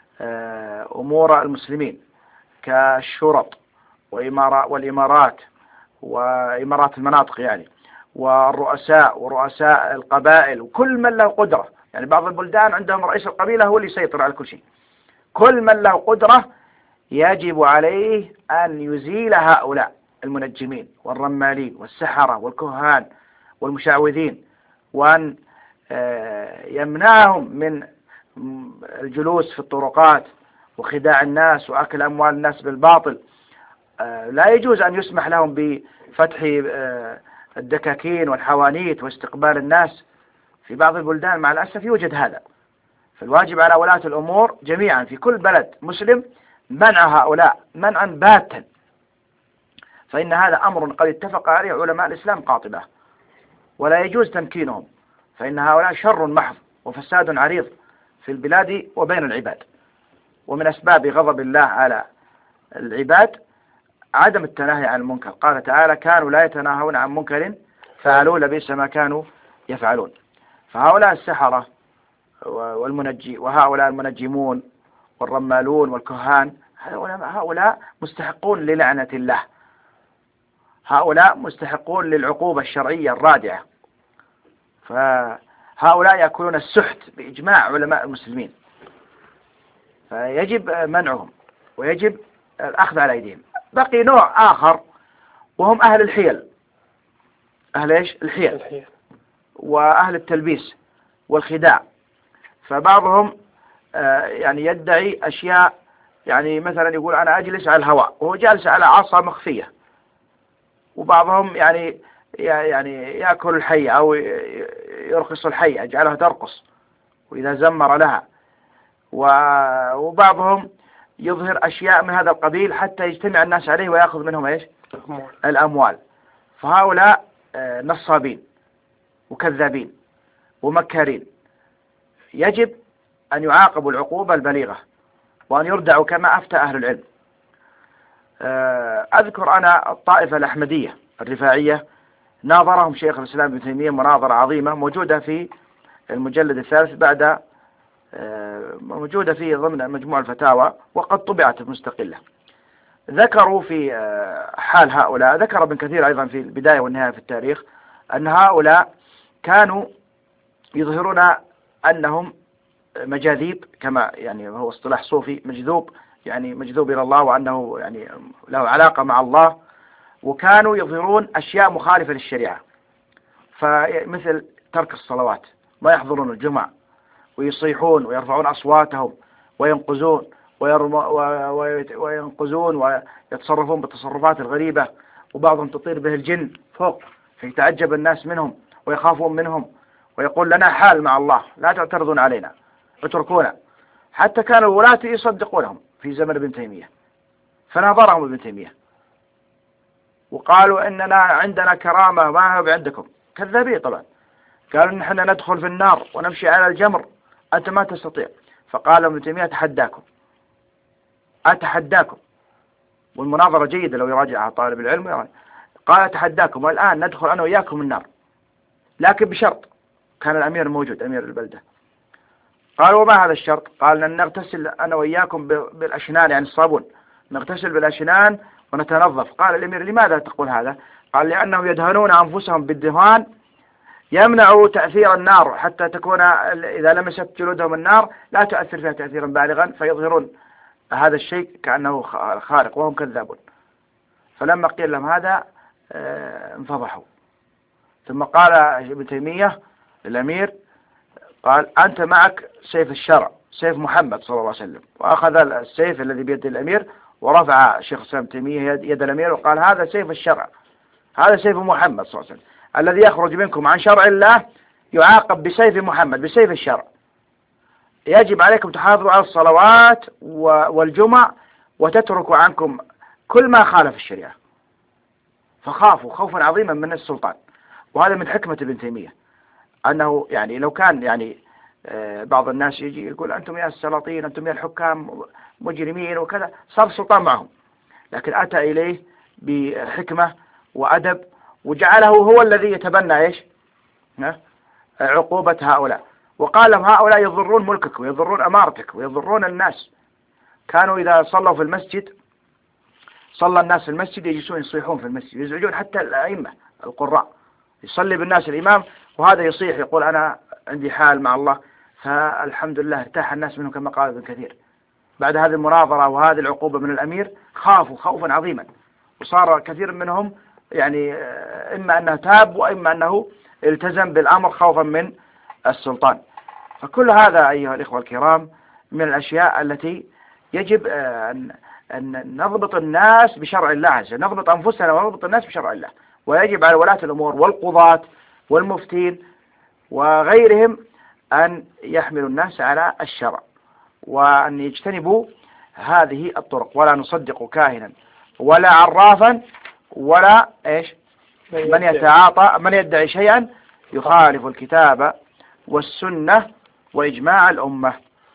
أمور المسلمين كالشرط والإمارات وإمارات المناطق يعني، والرؤساء ورؤساء القبائل وكل من له قدرة. يعني بعض البلدان عندهم رئيس القبيلة هو اللي يسيطر على كل شيء. كل من له قدرة يجب عليه أن يزيل هؤلاء المنجمين والرمالين والسحرة والكهان والمشعوذين، وأن يمنعهم من الجلوس في الطرقات وخداع الناس وأكل أموال الناس بالباطل. لا يجوز أن يسمح لهم بفتح الدكاكين والحوانيت واستقبال الناس. في بعض البلدان مع الأسف يوجد هذا. فالواجب على ولاة الأمور جميعا في كل بلد مسلم منع هؤلاء منعا باتا، فإن هذا أمر قد اتفق عليه علماء الإسلام قاطبة، ولا يجوز تمكينهم، فإن هؤلاء شر محض وفساد عريض في البلاد وبين العباد. ومن أسباب غضب الله على العباد عدم التناهي عن المنكر. قال تعالى كانوا لا يتناهون عن منكر فعلوا لبئس ما كانوا يفعلون. فهؤلاء السحرة والمنجي وهؤلاء المنجمون والرمالون والكهان هؤلاء مستحقون للعنة الله، هؤلاء مستحقون للعقوبة الشرعية الرادعة. فهؤلاء يأكلون السحت بإجماع علماء المسلمين، فيجب منعهم ويجب الأخذ على أيديهم. بقي نوع آخر وهم أهل الحيل، أهل إيش؟ الحيل وأهل التلبيس والخداع. فبعضهم يعني يدعي أشياء، يعني مثلا يقول أنا أجلس على الهواء وهو جالس على عصا مخفية. وبعضهم يعني يعني يأكل الحية أو يرقص الحية يجعلها ترقص وإذا زمر لها. وبعضهم يظهر أشياء من هذا القبيل حتى يجتمع الناس عليه ويأخذ منهم إيش؟ الأموال. فهؤلاء نصابين وكذابين ومكارين، يجب أن يعاقبوا العقوبة البليغة وأن يردعوا كما أفتى أهل العلم. أذكر أنا الطائفة الأحمدية الرفاعية ناظرهم شيخ الإسلام ابن تيمية مناظرة عظيمة موجودة في المجلد الثالث بعد موجودة في ضمن مجموع الفتاوى وقد طبعت مستقلة. ذكروا في حال هؤلاء، ذكر ابن كثير أيضا في البداية والنهاية في التاريخ، أن هؤلاء كانوا يظهرون أنهم مجاذيب، كما يعني هو اصطلاح صوفي، مجذوب يعني مجذوب إلى الله وأنه يعني له علاقة مع الله. وكانوا يظهرون أشياء مخالفة للشريعة، فمثل ترك الصلوات، ما يحضرون الجمعة ويصيحون ويرفعون أصواتهم وينقزون وينقزون ويتصرفون بالتصرفات الغريبة، وبعضهم تطير به الجن فوق فيتعجب الناس منهم ويخافون منهم ويقول لنا حال مع الله لا تعترضون علينا اتركونا. حتى كانوا الولاة يصدقونهم في زمن ابن تيمية، فناظرهم ابن تيمية وقالوا إننا عندنا كرامة ما هو عندكم، كذابين طبعا. قالوا نحن ندخل في النار ونمشي على الجمر أنت ما تستطيع. فقال ابن تيمية أتحداكم أتحداكم والمناظرة جيدة لو يراجعها طالب العلم. قال أتحداكم والآن ندخل أنا وإياكم النار، لكن بشرط. كان الأمير موجود، أمير البلدة. قال وما هذا الشرط؟ قال أن نغتسل أنا وإياكم بالأشنان، يعني الصابون، نغتسل بالأشنان ونتنظف. قال الأمير لماذا تقول هذا؟ قال لأنهم يدهنون أنفسهم بالدهان يمنع تأثير النار، حتى تكون إذا لمست جلودهم النار لا تؤثر فيها تأثيرا بالغا، فيظهرون هذا الشيء كأنه خارق وهم كذابون. فلما قيل لهم هذا انفضحوا. ثم قال ابن تيمية للأمير، قال أنت معك سيف الشرع، سيف محمد صلى الله عليه وسلم. وأخذ السيف الذي بيد الأمير ورفع شيخ الإسلام ابن تيمية يد الأمير وقال هذا سيف الشرع، هذا سيف محمد صلى الله عليه وسلم، الذي يخرج منكم عن شرع الله يعاقب بسيف محمد، بسيف الشرع. يجب عليكم تحافظوا على الصلوات والجمع وتتركوا عنكم كل ما خالف الشريعة. فخافوا خوفا عظيما من السلطان. وهذا من حكمة ابن تيمية، أنه يعني لو كان يعني بعض الناس يجي يقول أنتم يا السلاطين، أنتم يا الحكام مجرمين وكذا، صار السلطان معهم، لكن أتى إليه بحكمة وأدب وجعله هو الذي يتبنى إيش عقوبة هؤلاء. وقال لهم هؤلاء يضرون ملكك ويضرون أمارتك ويضرون الناس. كانوا إذا صلوا في المسجد، صلى الناس في المسجد، يجلسون يصيحون في المسجد، يزعجون حتى الأئمة القراء. يصلي بالناس الإمام وهذا يصيح يقول أنا عندي حال مع الله. فالحمد لله ارتاح الناس منهم كما قال ابن كثير. بعد هذه المناظرة وهذه العقوبة من الأمير خافوا خوفا عظيما، وصار كثير منهم يعني إما أنه تاب وإما أنه التزم بالأمر خوفا من السلطان. فكل هذا أيها الإخوة الكرام من الأشياء التي يجب أن أن نضبط الناس بشرع الله عز وجل، نضبط أنفسنا ونضبط الناس بشرع الله. ويجب على ولاة الأمور والقضاة والمفتين وغيرهم أن يحملوا الناس على الشرع، وأن يجتنبوا هذه الطرق، ولا نصدق كاهنا ولا عرافا ولا إيش من يتعاطى من يدعي شيئا يخالف الكتاب والسنة وإجماع الأمة.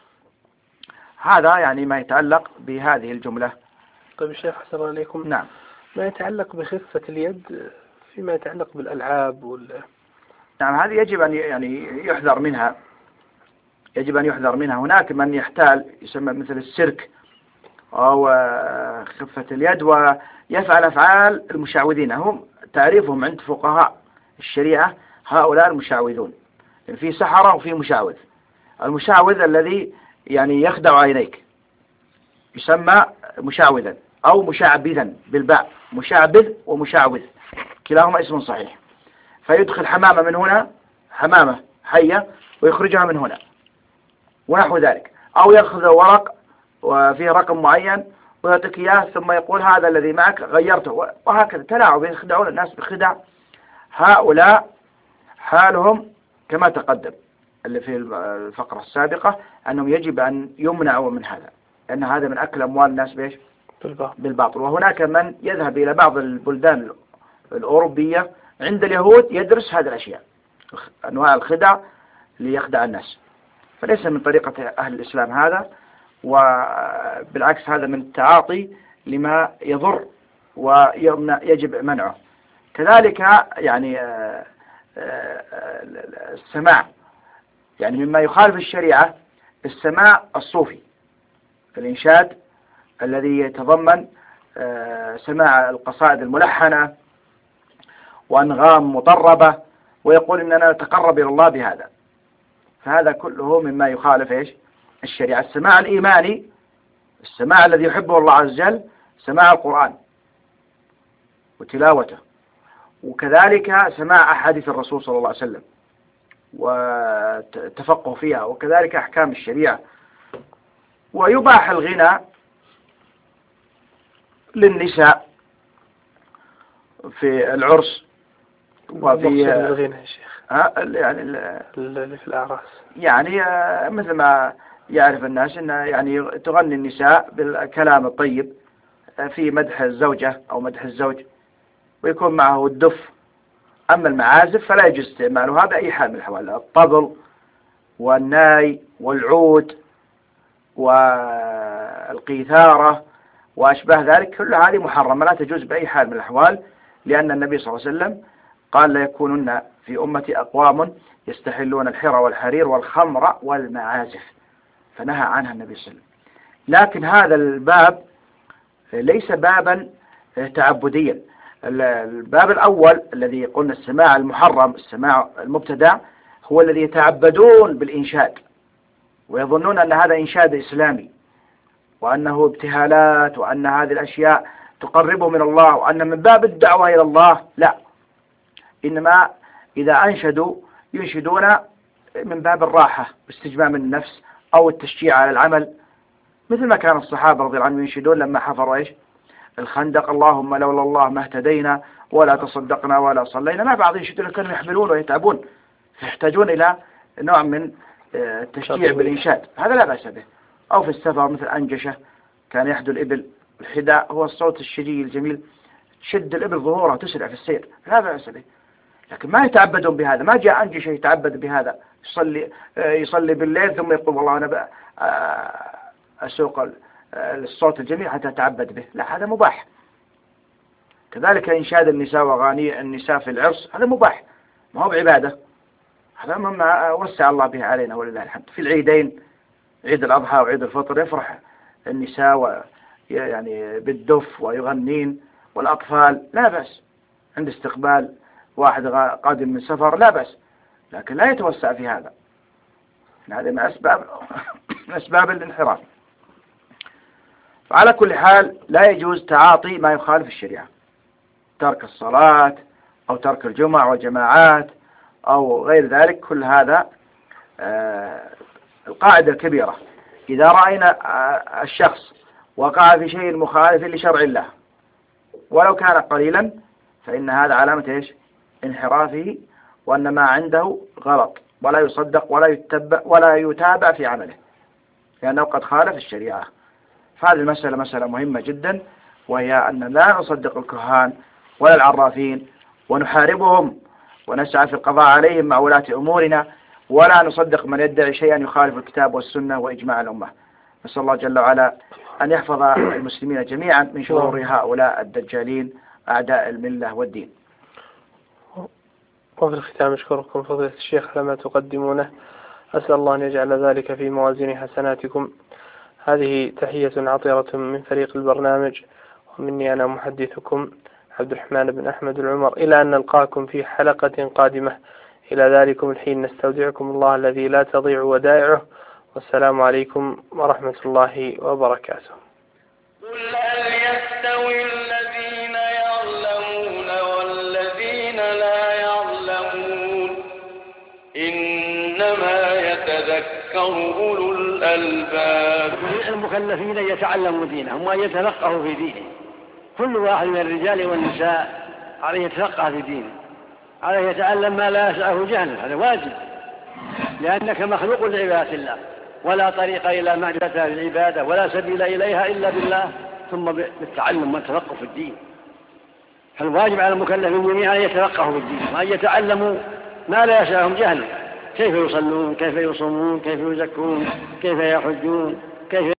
هذا يعني ما يتعلق بهذه الجملة. طيب الشيخ حسن الله عليكم. نعم. ما يتعلق بخفة اليد فيما يتعلق بالألعاب وال... نعم، هذه يجب أن يعني يحذر منها، يجب أن يحذر منها. هناك من يحتال يسمى مثل السيرك أو خفة اليد ويفعل أفعال المشعوذين. هم تعريفهم عند فقهاء الشريعة هؤلاء المشعوذون، يعني في سحرة وفي مشعوذ. المشعوذ الذي يعني يخدع عينيك يسمى مشعوذا أو مشعبذا بالباء، مشعبذ ومشعوذ كلاهما اسم صحيح. فيدخل حمامة من هنا، حمامة حية، ويخرجها من هنا ونحو ذلك. أو يأخذ ورق وفيه رقم معين ويعطيك إياه ثم يقول هذا الذي معك غيرته، وهكذا تلاعب، يخدعون الناس بخدع. هؤلاء حالهم كما تقدم اللي في الفقرة السابقة أنهم يجب أن يمنعوا من هذا، لأن هذا من أكل أموال الناس بإيش؟ بالباطل. وهناك من يذهب إلى بعض البلدان الأوروبية عند اليهود يدرس هذه الأشياء، أنواع الخدع ليخدع الناس. فليس من طريقة أهل الإسلام هذا، وبالعكس هذا من التعاطي لما يضر ويجب منعه. كذلك يعني السماع، يعني مما يخالف الشريعة السماع الصوفي، الإنشاد الذي يتضمن سماع القصائد الملحنة وأنغام مطربة، ويقول إننا نتقرب إلى الله بهذا. فهذا كله مما يخالف إيش؟ الشريعة. السماع الإيماني، السماع الذي يحبه الله عز وجل، سماع القرآن وتلاوته، وكذلك سماع أحاديث الرسول صلى الله عليه وسلم وتفقه فيها، وكذلك أحكام الشريعة. ويباح الغنى للنساء في العرس وفي الغنى يا شيخ يعني اللي في الأعراس، يعني مثل ما يعرف الناس أن يعني تغني النساء بالكلام الطيب في مدح الزوجة أو مدح الزوج، ويكون معه الدف. أما المعازف فلا يجوز استعمالها بأي حال من الأحوال، الطبل والناي والعود والقيثارة وأشباه ذلك، كل هذه محرمة لا تجوز بأي حال من الأحوال لأن النبي صلى الله عليه وسلم قال لا يكونن في أمتي أقوام يستحلون الحر والحرير والخمر والمعازف، فنهى عنها النبي صلى الله عليه وسلم. لكن هذا الباب ليس بابا تعبديا. الباب الأول الذي قلنا السماع المحرم، السماع المبتدع، هو الذي يتعبدون بالإنشاد ويظنون أن هذا إنشاد إسلامي وأنه ابتهالات وأن هذه الأشياء تقربه من الله وأن من باب الدعوة إلى الله. لا، إنما إذا أنشدوا ينشدون من باب الراحة واستجمام النفس أو التشجيع على العمل، مثل ما كان الصحابة رضي الله عنهم ينشدون لما حفروا إيش الخندق: اللهم لولا الله ما اهتدينا ولا تصدقنا ولا صلينا. ما بعض ينشدون كانوا يحملون ويتعبون فيحتاجون إلى نوع من التشجيع بالإنشاد، هذا لا بأس به. أو في السفر مثل أنجشة كان يحدو الإبل، الحداء هو الصوت الشجي الجميل، تشد الإبل ظهورها تسرع في السير، لا بأس به. لكن ما يتعبدون بهذا، ما جاء أنجشة يتعبد بهذا، يصلي يصلي بالليل ثم يقول والله أنا أسوق الصوت الجميل حتى أتعبد به، لا، هذا مباح. كذلك إنشاد النساء وأغاني النساء في العرس هذا مباح، ما هو بعبادة، هذا مما وسع الله به علينا ولله الحمد. في العيدين، عيد الأضحى وعيد الفطر، يفرح النساء يعني بالدف ويغنين والأطفال، لا بأس. عند استقبال واحد قادم من سفر لا بأس، لكن لا يتوسع في هذا، هذا من أسباب من أسباب الانحراف. فعلى كل حال لا يجوز تعاطي ما يخالف الشريعة، ترك الصلاة أو ترك الجمع والجماعات أو غير ذلك، كل هذا آه القاعدة الكبيرة: إذا رأينا آه الشخص وقع في شيء مخالف لشرع الله ولو كان قليلا فإن هذا علامة إيش؟ انحرافه، وأن ما عنده غلط، ولا يصدق ولا يتبع ولا يتابع في عمله لأنه قد خالف الشريعة. فهذه المسألة مسألة مهمة جدا، وهي أن لا نصدق الكهان ولا العرافين ونحاربهم ونسعى في القضاء عليهم مع ولاة أمورنا، ولا نصدق من يدعي شيئا يخالف الكتاب والسنة وإجماع الأمة. نسأل الله جل وعلا أن يحفظ المسلمين جميعا من شرور هؤلاء الدجالين أعداء الملة والدين. وفي الختام أشكركم فضيلة الشيخ على ما تقدمونه، أسأل الله أن يجعل ذلك في موازين حسناتكم. هذه تحية عطرة من فريق البرنامج، ومني أنا محدثكم عبد الرحمن بن أحمد العمر، إلى أن نلقاكم في حلقة قادمة. إلى ذلكم الحين نستودعكم الله الذي لا تضيع ودائعه، والسلام عليكم ورحمة الله وبركاته. قل هل يستوي الذين يعلمون والذين لا يعلمون إنما يتذكر أولو الألباب. المكلفين يتعلموا دينهم وأن يتفقهوا في دينه. كل واحد من الرجال والنساء عليه يتفقه في دينه، عليه يتعلم ما لا يسعه جهله، هذا واجب، لأنك مخلوق لعبادة الله، ولا طريق إلى معرفة العبادة ولا سبيل إليها إلا بالله، ثم بالتعلم والتفقه في الدين. فالواجب على المكلفين جميعا أن يتفقهوا في الدين وأن يتعلموا ما لا يسعهم جهله، كيف يصلون، كيف يصومون، كيف يزكون، كيف يحجون، كيف